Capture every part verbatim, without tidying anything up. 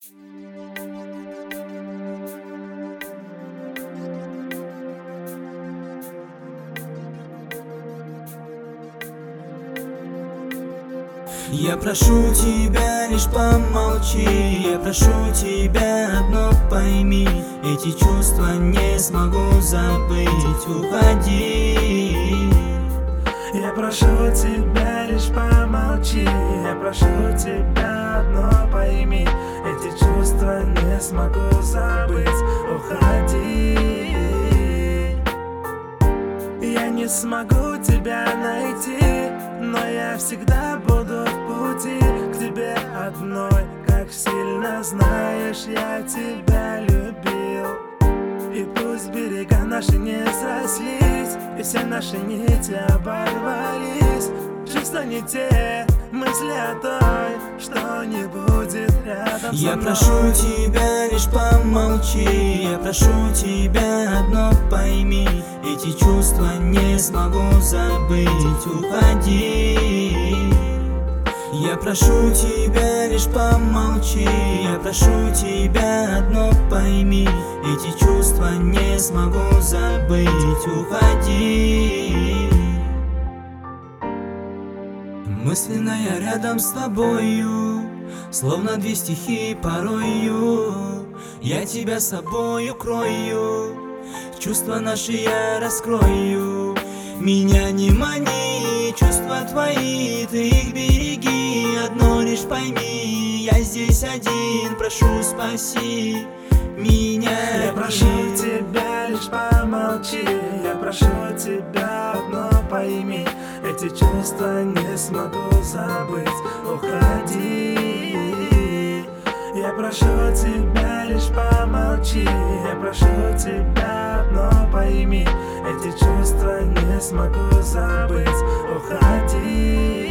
Я прошу тебя, лишь помолчи. Я прошу тебя, одно пойми. Эти чувства не смогу забыть. Уходи. Я прошу тебя, лишь помолчи. Я прошу тебя, одно пойми. Эти чувства не смогу забыть. Уходи. Я не смогу тебя найти, но я всегда буду в пути к тебе одной. Как сильно знаешь, я тебя любил. И пусть берега наши не сослись, и все наши нити оборвались. Чувства не те, мысли о той, что не будет рядом со Я мной. прошу тебя, лишь помолчи. Я прошу тебя, одно пойми. Эти чувства не смогу забыть. Уходи. Я прошу тебя, лишь помолчи. Я прошу тебя, одно пойми. Эти чувства не смогу забыть. Уходи. Мысленно я рядом с тобою, словно две стихии порою. Я тебя с собой укрою, чувства наши я раскрою. Меня не мани, чувства твои, ты их береги. Одно лишь пойми, я здесь один, прошу спаси меня. Я прошу тебя, лишь помолчи. Я прошу тебя, одно пойми. Эти чувства не смогу забыть. Уходи. Я прошу тебя, лишь помолчи. Я прошу тебя, одно пойми. Эти чувства не смогу забыть. Уходи.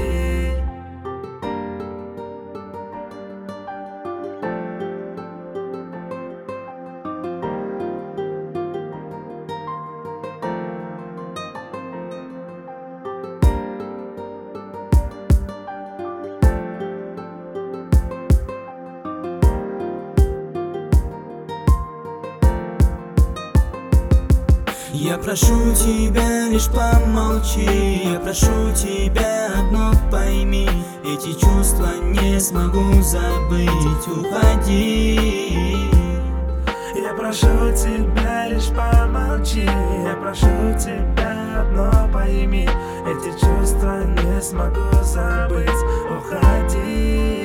Я прошу тебя, лишь помолчи. Я прошу тебя, одно пойми. Эти чувства не смогу забыть. Уходи. Я прошу тебя, лишь помолчи. Я прошу тебя, одно пойми. Эти чувства не смогу забыть. Уходи.